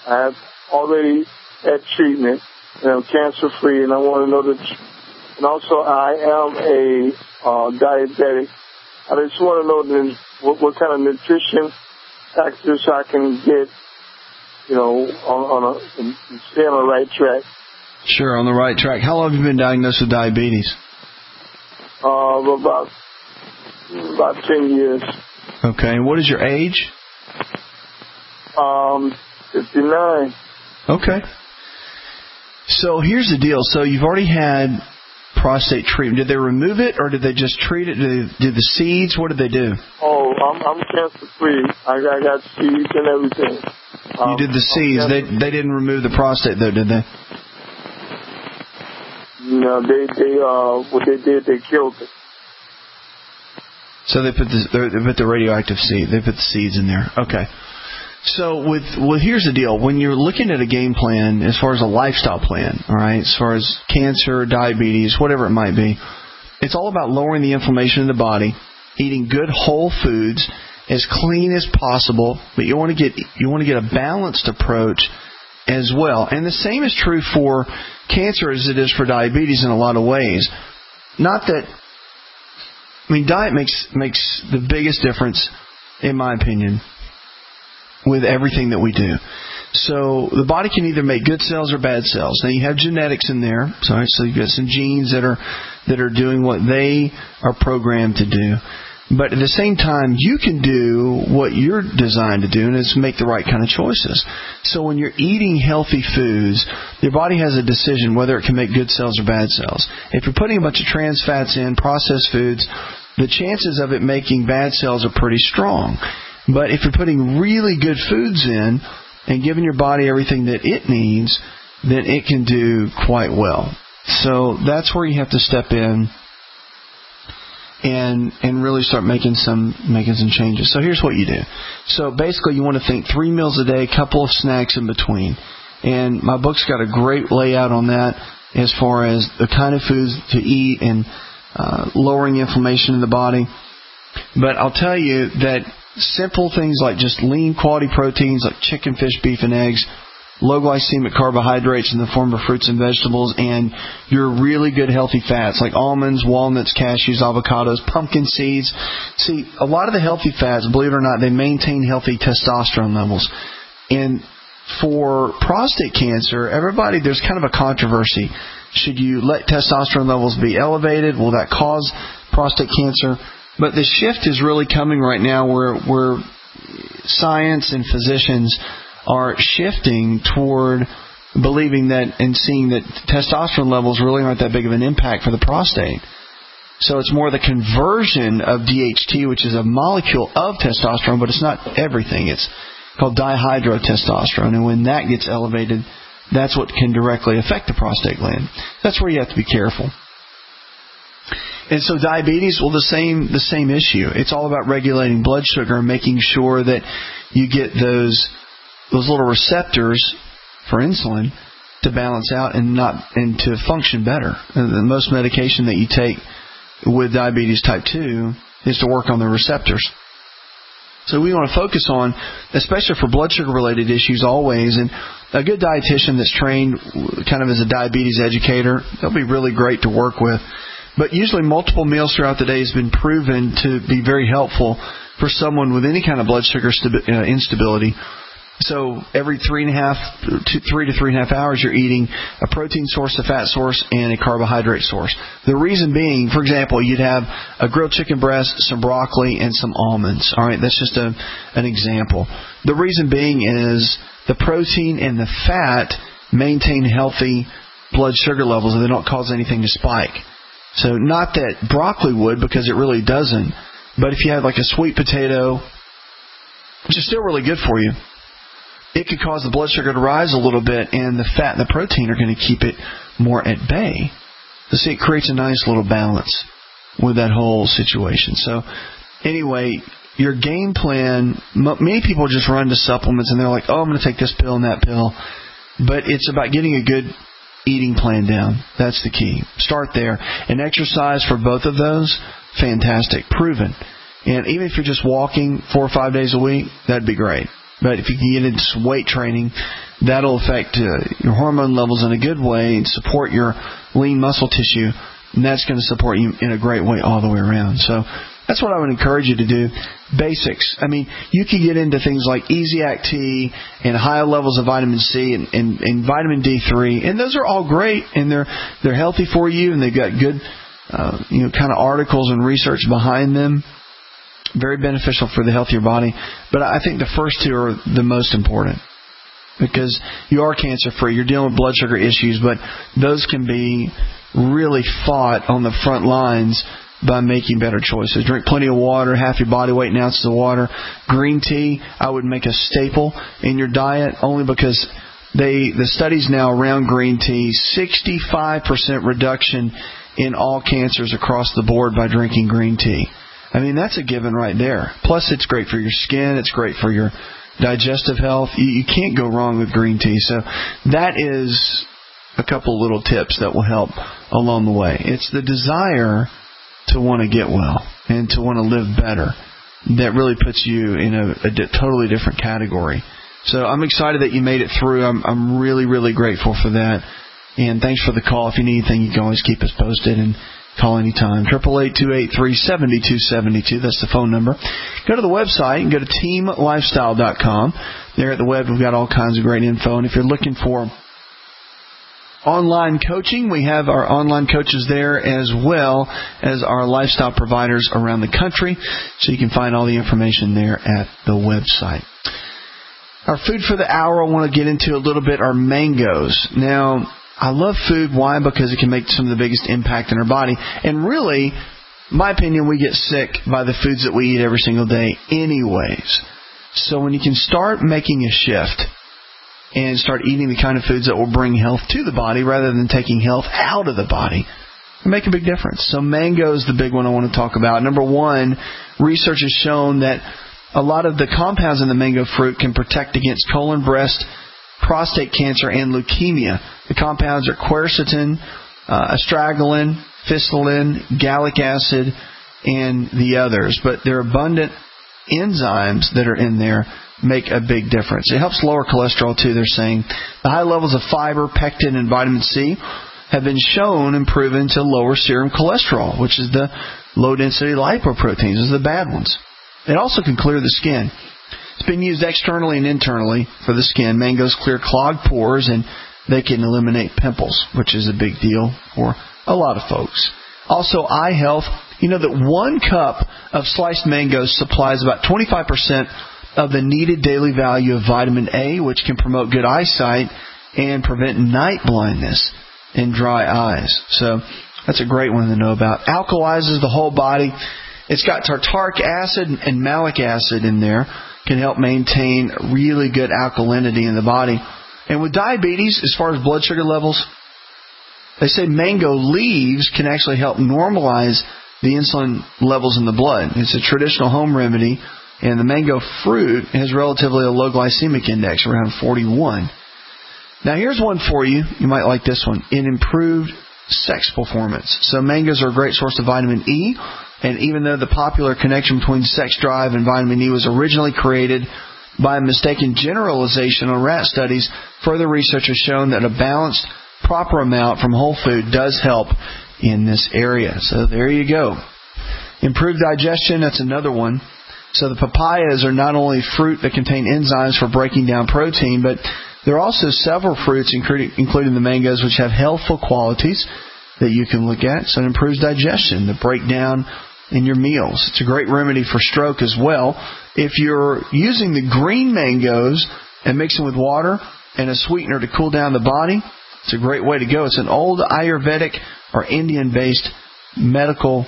I have already had treatment, and I'm cancer free, and I want to know the. And also, I am a uh, diabetic. I just want to know then what, what kind of nutrition factors I can get, you know, on, on a and stay on the right track. Sure, on the right track. How long have you been diagnosed with diabetes? Uh, about about ten years. Okay, and what is your age? Um, fifty-nine. Okay. So here's the deal. So you've already had prostate treatment. Did they remove it, or did they just treat it? Did they do the seeds? What did they do? Oh, I'm, I'm cancer free. I, I got seeds and everything. Um, You did the seeds. They they didn't remove the prostate though, did they? No, they they uh what they did, they killed it. So they put the they put the radioactive seed. They put the seeds in there. Okay. So with well, here's the deal. When you're looking at a game plan, as far as a lifestyle plan, all right, as far as cancer, diabetes, whatever it might be, it's all about lowering the inflammation in the body, eating good whole foods, as clean as possible. But you want to get you want to get a balanced approach as well. And the same is true for cancer as it is for diabetes in a lot of ways. Not that I mean, diet makes makes the biggest difference, in my opinion, with everything that we do. So the body can either make good cells or bad cells. Now you have genetics in there, so so you've got some genes that are that are doing what they are programmed to do. But at the same time, you can do what you're designed to do, and it's make the right kind of choices. So when you're eating healthy foods, your body has a decision whether it can make good cells or bad cells. If you're putting a bunch of trans fats in, processed foods, the chances of it making bad cells are pretty strong. But if you're putting really good foods in and giving your body everything that it needs, then it can do quite well. So that's where you have to step in and and really start making some making some changes. So here's what you do. So basically you want to think three meals a day, a couple of snacks in between. And my book's got a great layout on that as far as the kind of foods to eat and uh, lowering inflammation in the body. But I'll tell you that simple things like just lean quality proteins like chicken, fish, beef, and eggs, low glycemic carbohydrates in the form of fruits and vegetables, and your really good healthy fats like almonds, walnuts, cashews, avocados, pumpkin seeds. See, a lot of the healthy fats, believe it or not, they maintain healthy testosterone levels. And for prostate cancer, everybody, there's kind of a controversy. Should you let testosterone levels be elevated? Will that cause prostate cancer? But the shift is really coming right now where, where science and physicians are shifting toward believing that and seeing that testosterone levels really aren't that big of an impact for the prostate. So it's more the conversion of D H T, which is a molecule of testosterone, but it's not everything. It's called dihydrotestosterone, and when that gets elevated, that's what can directly affect the prostate gland. That's where you have to be careful. And so diabetes, well, the same the same issue. It's all about regulating blood sugar and making sure that you get those those little receptors for insulin to balance out and not and to function better. And the most medication that you take with diabetes type two is to work on the receptors. So we want to focus on, especially for blood sugar related issues always, and a good dietitian that's trained kind of as a diabetes educator, they'll be really great to work with. But usually multiple meals throughout the day has been proven to be very helpful for someone with any kind of blood sugar stabi- uh, instability. So every three and a half, two, three to three and a half hours, you're eating a protein source, a fat source, and a carbohydrate source. The reason being, for example, you'd have a grilled chicken breast, some broccoli, and some almonds. All right, that's just a, an example. The reason being is the protein and the fat maintain healthy blood sugar levels, and they don't cause anything to spike. So not that broccoli would, because it really doesn't. But if you had like a sweet potato, which is still really good for you, it could cause the blood sugar to rise a little bit, and the fat and the protein are going to keep it more at bay. So see, it creates a nice little balance with that whole situation. So anyway, your game plan, many people just run to supplements, and they're like, oh, I'm going to take this pill and that pill. But it's about getting a good eating plan down. That's the key. Start there. And exercise for both of those, fantastic, proven. And even if you're just walking four or five days a week, that'd be great. But if you can get into some weight training, that'll affect uh, your hormone levels in a good way and support your lean muscle tissue, and that's going to support you in a great way all the way around. So that's what I would encourage you to do. Basics. I mean, you can get into things like Easy-Act T and high levels of vitamin C and, and, and vitamin D three, and those are all great, and they're they're healthy for you, and they've got good, uh, you know, kind of articles and research behind them. Very beneficial for the health of your body. But I think the first two are the most important because you are cancer-free. You're dealing with blood sugar issues, but those can be really fought on the front lines by making better choices. Drink plenty of water, half your body weight in ounces of water. Green tea, I would make a staple in your diet only because they the studies now around green tea, sixty-five percent reduction in all cancers across the board by drinking green tea. I mean, that's a given right there. Plus, it's great for your skin. It's great for your digestive health. You, you can't go wrong with green tea. So that is a couple little tips that will help along the way. It's the desire to want to get well and to want to live better that really puts you in a, a di- totally different category. So I'm excited that you made it through. I'm, I'm really, really grateful for that. And thanks for the call. If you need anything, you can always keep us posted and call anytime. eight eight eight, two eight three, seven two seven two. That's the phone number. Go to the website and go to team lifestyle dot com. There at the web, we've got all kinds of great info. And if you're looking for online coaching, we have our online coaches there as well as our lifestyle providers around the country. So you can find all the information there at the website. Our food for the hour I want to get into a little bit are mangoes. Now, I love food. Why? Because it can make some of the biggest impact in our body. And really, my opinion, we get sick by the foods that we eat every single day anyways. So when you can start making a shift and start eating the kind of foods that will bring health to the body rather than taking health out of the body, it make a big difference. So mango is the big one I want to talk about. Number one, research has shown that a lot of the compounds in the mango fruit can protect against colon, breast, prostate cancer, and leukemia. The compounds are quercetin, uh, astragalin, phycillin, gallic acid, and the others. But their abundant enzymes that are in there make a big difference. It helps lower cholesterol, too, they're saying. The high levels of fiber, pectin, and vitamin C have been shown and proven to lower serum cholesterol, which is the low-density lipoproteins, is the bad ones. It also can clear the skin. It's been used externally and internally for the skin. Mangoes clear clogged pores, and they can eliminate pimples, which is a big deal for a lot of folks. Also, eye health. You know that one cup of sliced mangoes supplies about twenty-five percent of the needed daily value of vitamin A, which can promote good eyesight and prevent night blindness and dry eyes. So that's a great one to know about. Alkalizes the whole body. It's got tartaric acid and malic acid in there. Can help maintain really good alkalinity in the body. And with diabetes, as far as blood sugar levels, they say mango leaves can actually help normalize the insulin levels in the blood. It's a traditional home remedy, and the mango fruit has relatively a low glycemic index, around forty-one. Now here's one for you. You might like this one. It improved sex performance. So mangoes are a great source of vitamin E, and even though the popular connection between sex drive and vitamin E was originally created by a mistaken generalization on rat studies, further research has shown that a balanced, proper amount from whole food does help in this area. So there you go. Improved digestion, that's another one. So the papayas are not only fruit that contain enzymes for breaking down protein, but there are also several fruits, including, including the mangoes, which have healthful qualities that you can look at. So it improves digestion, the breakdown in your meals. It's a great remedy for stroke as well. If you're using the green mangoes and mixing with water and a sweetener to cool down the body, it's a great way to go. It's an old Ayurvedic or Indian-based medical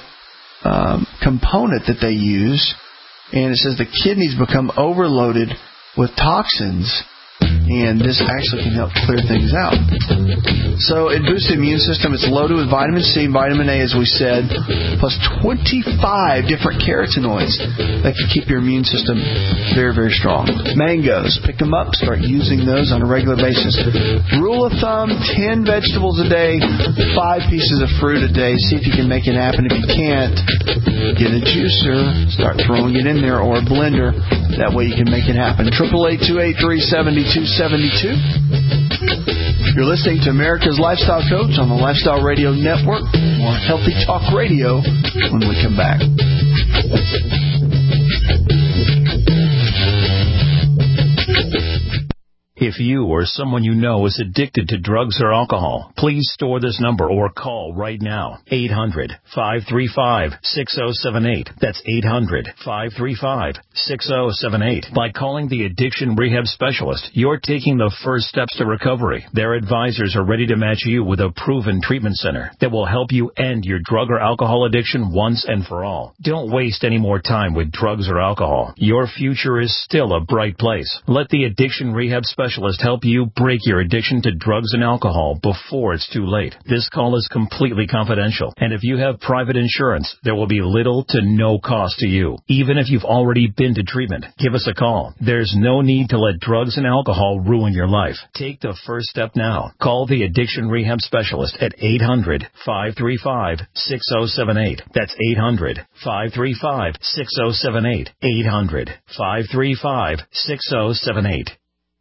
um, component that they use. And it says the kidneys become overloaded with toxins and this actually can help clear things out. So it boosts the immune system. It's loaded with vitamin C and vitamin A, as we said, plus twenty-five different carotenoids that can keep your immune system very, very strong. Mangoes, pick them up, start using those on a regular basis. Rule of thumb, ten vegetables a day, five pieces of fruit a day. See if you can make it happen. If you can't, get a juicer, start throwing it in there, or a blender. That way you can make it happen. eight eight eight, two eight three, seven two seven two. You're listening to America's Lifestyle Coach on the Lifestyle Radio Network. More Healthy Talk Radio when we come back. If you or someone you know is addicted to drugs or alcohol, please store this number or call right now. eight hundred, five three five, six oh seven eight. That's eight hundred, five three five, six oh seven eight. By calling the Addiction Rehab Specialist, you're taking the first steps to recovery. Their advisors are ready to match you with a proven treatment center that will help you end your drug or alcohol addiction once and for all. Don't waste any more time with drugs or alcohol. Your future is still a bright place. Let the Addiction Rehab Specialist help you break your addiction to drugs and alcohol before it's too late. This call is completely confidential, and if you have private insurance, there will be little to no cost to you. Even if you've already been to treatment, give us a call. There's no need to let drugs and alcohol ruin your life. Take the first step now. Call the Addiction Rehab Specialist at eight hundred, five three five, six oh seven eight. That's eight hundred, five three five, six oh seven eight. eight hundred, five three five, six oh seven eight.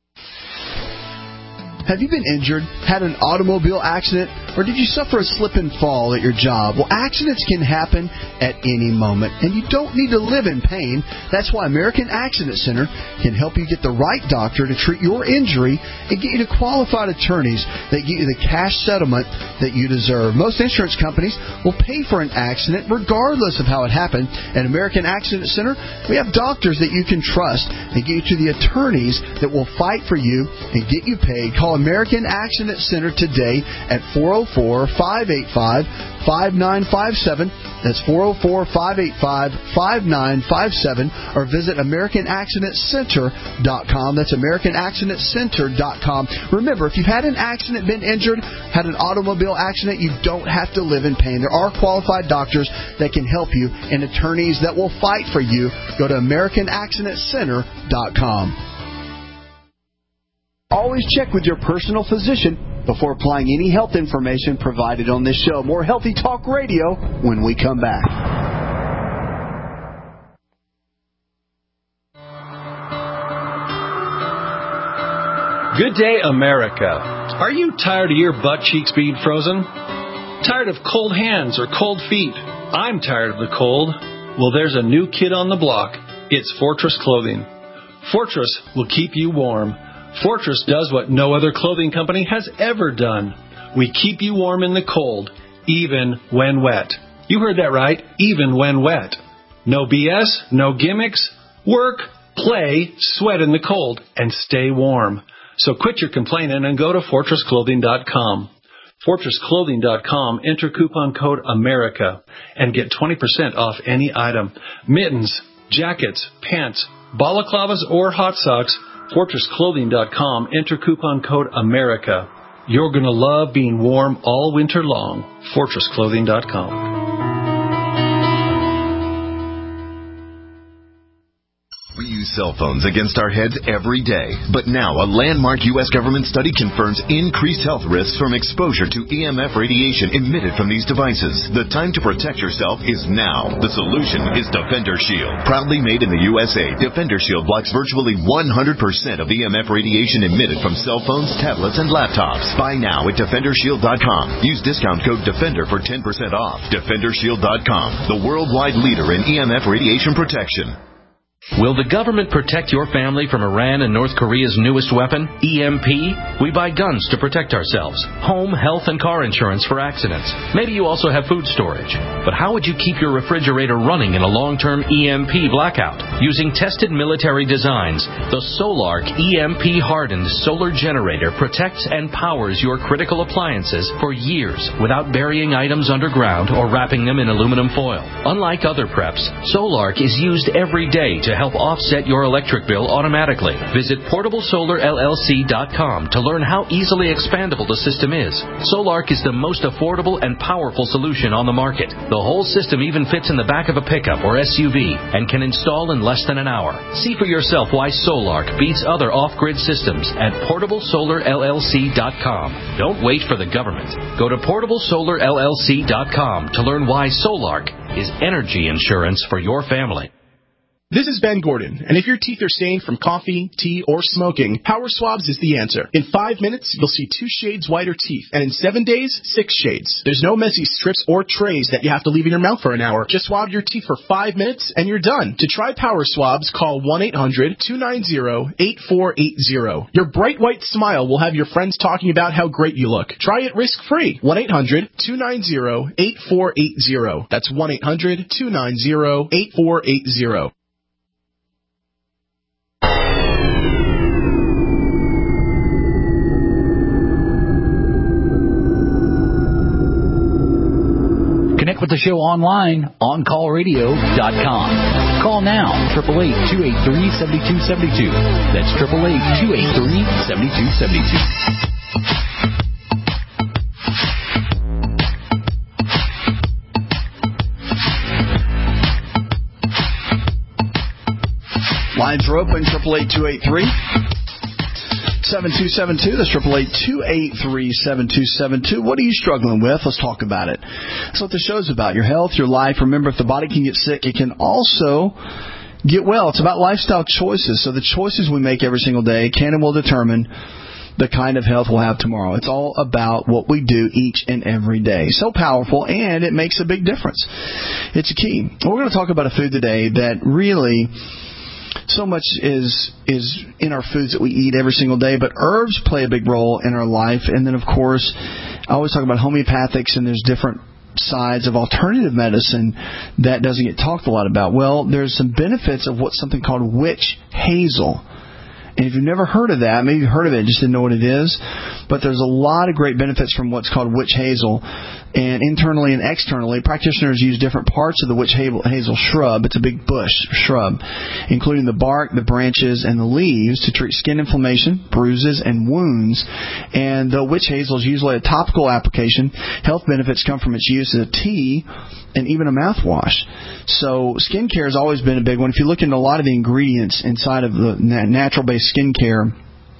Have you been injured, had an automobile accident, or did you suffer a slip and fall at your job? Well, accidents can happen at any moment, and you don't need to live in pain. That's why American Accident Center can help you get the right doctor to treat your injury and get you to qualified attorneys that get you the cash settlement that you deserve. Most insurance companies will pay for an accident regardless of how it happened. At American Accident Center, we have doctors that you can trust and get you to the attorneys that will fight for you and get you paid. Call American Accident Center today at four oh four, five eight five, five nine five seven. That's four oh four, five eight five, five nine five seven. Or visit American Accident Center dot com. That's American Accident Center dot com. Remember, if you've had an accident, been injured, had an automobile accident, you don't have to live in pain. There are qualified doctors that can help you and attorneys that will fight for you. Go to American Accident Center dot com. Always check with your personal physician before applying any health information provided on this show. More Healthy Talk Radio when we come back. Good day, America. Are you tired of your butt cheeks being frozen? Tired of cold hands or cold feet? I'm tired of the cold. Well, there's a new kid on the block. It's Fortress Clothing. Fortress will keep you warm. Fortress does what no other clothing company has ever done. We keep you warm in the cold, even when wet. You heard that right, even when wet. No B S, no gimmicks. Work, play, sweat in the cold, and stay warm. So quit your complaining and go to fortress clothing dot com. fortress clothing dot com, enter coupon code AMERICA, and get twenty percent off any item. Mittens, jackets, pants, balaclavas, or hot socks. fortress clothing dot com, enter coupon code AMERICA. You're going to love being warm all winter long. fortress clothing dot com. We use cell phones against our heads every day. But now a landmark U S government study confirms increased health risks from exposure to E M F radiation emitted from these devices. The time to protect yourself is now. The solution is Defender Shield. Proudly made in the U S A, Defender Shield blocks virtually one hundred percent of E M F radiation emitted from cell phones, tablets, and laptops. Buy now at defender shield dot com. Use discount code DEFENDER for ten percent off. defender shield dot com, the worldwide leader in E M F radiation protection. Will the government protect your family from Iran and North Korea's newest weapon, E M P? We buy guns to protect ourselves, home, health, and car insurance for accidents. Maybe you also have food storage. But how would you keep your refrigerator running in a long-term E M P blackout? Using tested military designs, the Solark E M P-hardened solar generator protects and powers your critical appliances for years without burying items underground or wrapping them in aluminum foil. Unlike other preps, Solark is used every day to help offset your electric bill automatically. Visit portable solar L L C dot com to learn how easily expandable the system is. Solark is the most affordable and powerful solution on the market. The whole system even fits in the back of a pickup or S U V and can install in less than an hour. See for yourself why Solark beats other off-grid systems at portable solar L L C dot com. Don't wait for the government. Go to portable solar L L C dot com to learn why Solark is energy insurance for your family. This is Ben Gordon, and if your teeth are stained from coffee, tea, or smoking, Power Swabs is the answer. In five minutes, you'll see two shades whiter teeth, and in seven days, six shades. There's no messy strips or trays that you have to leave in your mouth for an hour. Just swab your teeth for five minutes, and you're done. To try Power Swabs, call one eight hundred two nine zero eight four eight zero. Your bright white smile will have your friends talking about how great you look. Try it risk-free. one eight hundred two nine zero eight four eight zero. That's one eight hundred two nine zero eight four eight zero. Connect with the show online, on call radio dot com. Call now, eight eight eight, two eight three, seven two seven two. That's eight eight eight, two eight three, seven two seven two. Lines are open, eight eight eight, two eight three, seven two seven two. That's eight eight eight, two eight three, seven two seven two. What are you struggling with? Let's talk about it. That's what the show's about. Your health, your life. Remember, if the body can get sick, it can also get well. It's about lifestyle choices. So the choices we make every single day can and will determine the kind of health we'll have tomorrow. It's all about what we do each and every day. So powerful, and it makes a big difference. It's a key. We're going to talk about a food today that really... so much is is in our foods that we eat every single day, but herbs play a big role in our life. And then, of course, I always talk about homeopathics, and there's different sides of alternative medicine that doesn't get talked a lot about. Well, there's some benefits of what's something called witch hazel. And if you've never heard of that, maybe you've heard of it, just didn't know what it is. But there's a lot of great benefits from what's called witch hazel. And internally and externally, practitioners use different parts of the witch hazel shrub. It's a big bush shrub, including the bark, the branches, and the leaves to treat skin inflammation, bruises, and wounds. And though witch hazel is usually a topical application, health benefits come from its use as a tea and even a mouthwash. So skincare has always been a big one. If you look into a lot of the ingredients inside of the natural-based skincare,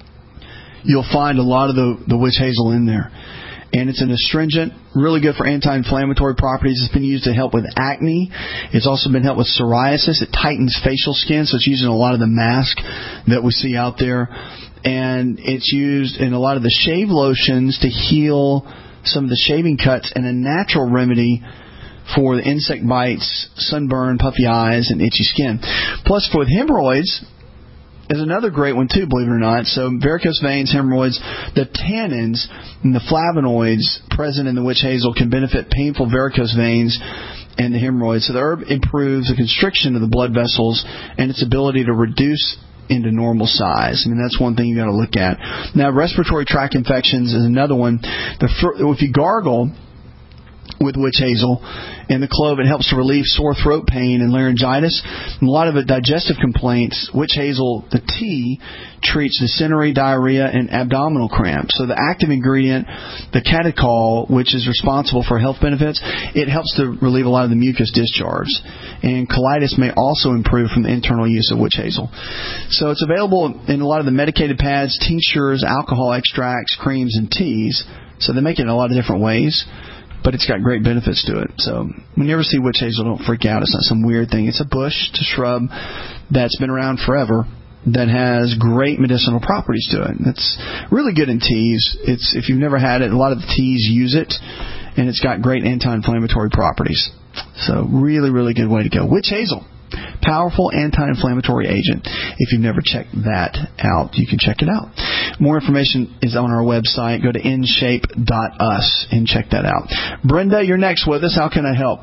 you'll find a lot of the, the witch hazel in there. And it's an astringent, really good for anti-inflammatory properties. It's been used to help with acne. It's also been helped with psoriasis. It tightens facial skin, so it's used in a lot of the masks that we see out there. And it's used in a lot of the shave lotions to heal some of the shaving cuts, and a natural remedy for the insect bites, sunburn, puffy eyes, and itchy skin. Plus, for hemorrhoids, is another great one too, believe it or not. So varicose veins, hemorrhoids, the tannins and the flavonoids present in the witch hazel can benefit painful varicose veins and the hemorrhoids. So the herb improves the constriction of the blood vessels and its ability to reduce into normal size. I mean, that's one thing you got to look at. Now, respiratory tract infections is another one. The if you gargle with witch hazel and the clove, it helps to relieve sore throat pain and laryngitis. And a lot of the digestive complaints, witch hazel, the tea, treats dysentery, diarrhea, and abdominal cramps. So the active ingredient, the catechol, which is responsible for health benefits, it helps to relieve a lot of the mucus discharge. And colitis may also improve from the internal use of witch hazel. So it's available in a lot of the medicated pads, tinctures, alcohol extracts, creams, and teas. So they make it in a lot of different ways, but it's got great benefits to it. So when you ever see witch hazel, don't freak out. It's not some weird thing. It's a bush, it's a shrub that's been around forever that has great medicinal properties to it. It's really good in teas. It's if you've never had it, a lot of the teas use it, and it's got great anti-inflammatory properties. So really, really good way to go. Witch hazel, powerful anti-inflammatory agent. If you've never checked that out, you can check it out. More information is on our website. Go to in shape dot us and check that out. Brenda, you're next with us. How can I help?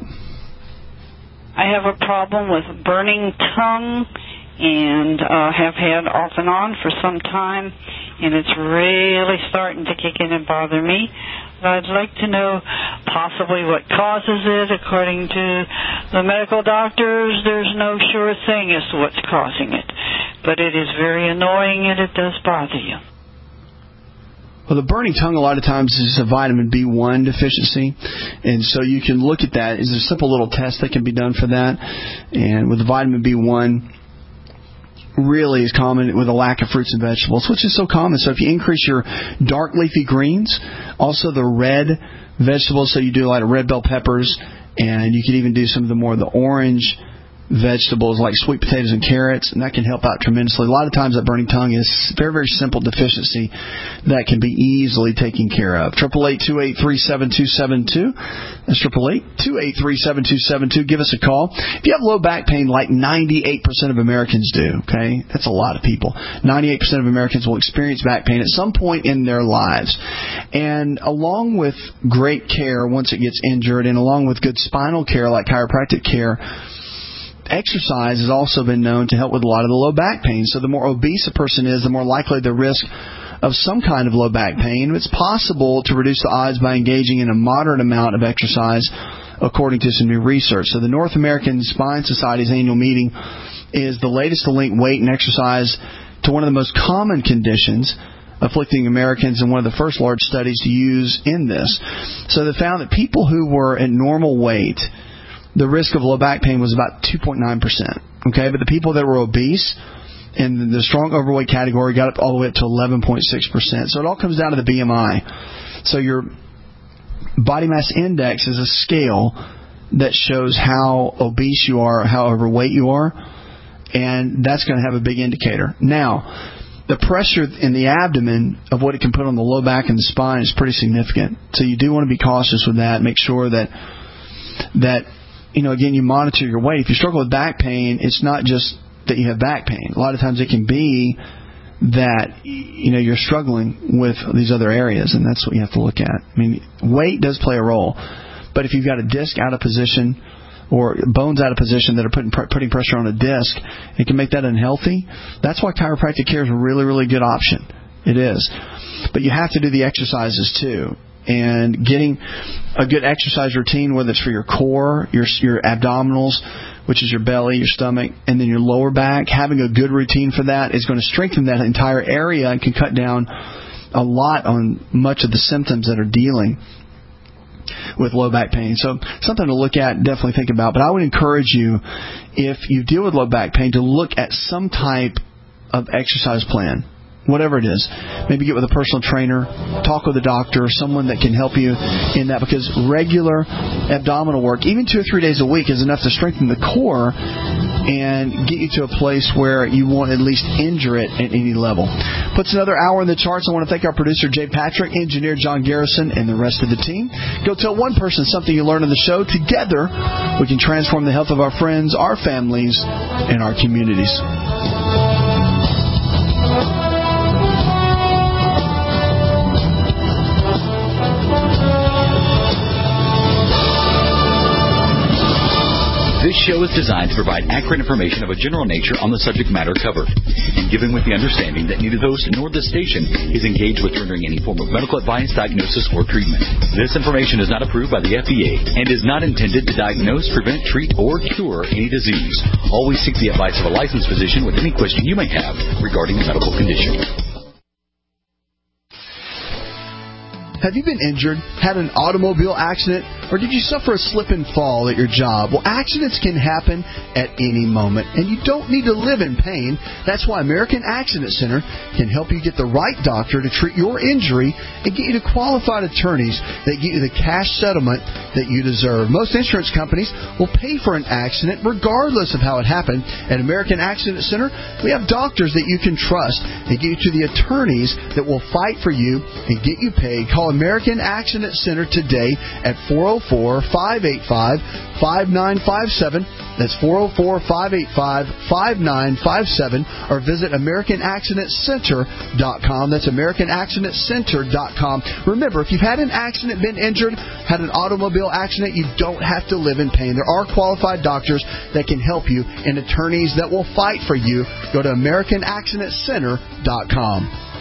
I have a problem with burning tongue and uh, have had off and on for some time, and it's really starting to kick in and bother me. But I'd like to know possibly what causes it. According to the medical doctors, there's no sure thing as to what's causing it. But it is very annoying and it does bother you. Well, the burning tongue a lot of times is a vitamin B one deficiency, and so you can look at that. There's a simple little test that can be done for that, and with the vitamin B one, really is common with a lack of fruits and vegetables, which is so common. So if you increase your dark leafy greens, also the red vegetables, so you do a lot of red bell peppers, and you can even do some of the more of the orange vegetables like sweet potatoes and carrots, and that can help out tremendously. A lot of times that burning tongue is very, very simple deficiency that can be easily taken care of. triple eight, two eight three, seven two seven two. That's triple eight, two eight three, seven two seven two. Give us a call. If you have low back pain, like ninety-eight percent of Americans do, okay? That's a lot of people. ninety-eight percent of Americans will experience back pain at some point in their lives. And along with great care once it gets injured, and along with good spinal care like chiropractic care, exercise has also been known to help with a lot of the low back pain. So the more obese a person is, the more likely the risk of some kind of low back pain. It's possible to reduce the odds by engaging in a moderate amount of exercise, according to some new research. So the North American Spine Society's annual meeting is the latest to link weight and exercise to one of the most common conditions afflicting Americans, and one of the first large studies to use in this. So they found that people who were at normal weight, the risk of low back pain was about two point nine percent. Okay, but the people that were obese in the strong overweight category got up all the way up to eleven point six percent. So it all comes down to the B M I. So your body mass index is a scale that shows how obese you are, how overweight you are, and that's going to have a big indicator. Now, the pressure in the abdomen of what it can put on the low back and the spine is pretty significant. So you do want to be cautious with that. Make sure that that you know, again, you monitor your weight. If you struggle with back pain, it's not just that you have back pain. A lot of times it can be that, you know, you're struggling with these other areas, and that's what you have to look at. I mean, weight does play a role, but if you've got a disc out of position or bones out of position that are putting putting pressure on a disc, it can make that unhealthy. That's why chiropractic care is a really, really good option. It is. But you have to do the exercises too. And getting a good exercise routine, whether it's for your core, your your abdominals, which is your belly, your stomach, and then your lower back, having a good routine for that is going to strengthen that entire area and can cut down a lot on much of the symptoms that are dealing with low back pain. So something to look at, definitely think about. But I would encourage you, if you deal with low back pain, to look at some type of exercise plan. Whatever it is. Maybe get with a personal trainer, talk with a doctor, someone that can help you in that, because regular abdominal work, even two or three days a week, is enough to strengthen the core and get you to a place where you won't at least injure it at any level. Puts another hour in the charts. I want to thank our producer, Jay Patrick, engineer John Garrison, and the rest of the team. Go tell one person something you learned on the show. Together, we can transform the health of our friends, our families, and our communities. This show is designed to provide accurate information of a general nature on the subject matter covered, and given with the understanding that neither the host nor the station is engaged with rendering any form of medical advice, diagnosis, or treatment. This information is not approved by the F D A and is not intended to diagnose, prevent, treat, or cure any disease. Always seek the advice of a licensed physician with any question you may have regarding a medical condition. Have you been injured, had an automobile accident, or did you suffer a slip and fall at your job? Well, accidents can happen at any moment, and you don't need to live in pain. That's why American Accident Center can help you get the right doctor to treat your injury and get you to qualified attorneys that get you the cash settlement that you deserve. Most insurance companies will pay for an accident regardless of how it happened. At American Accident Center, we have doctors that you can trust and get you to the attorneys that will fight for you and get you paid. Call American Accident Center today at four oh four, five eight five, five nine five seven. That's four oh four, five eight five, five nine five seven. Or visit American Accident Center dot com. That's American Accident Center dot com. Remember, if you've had an accident, been injured, had an automobile accident, you don't have to live in pain. There are qualified doctors that can help you and attorneys that will fight for you. Go to American Accident Center dot com.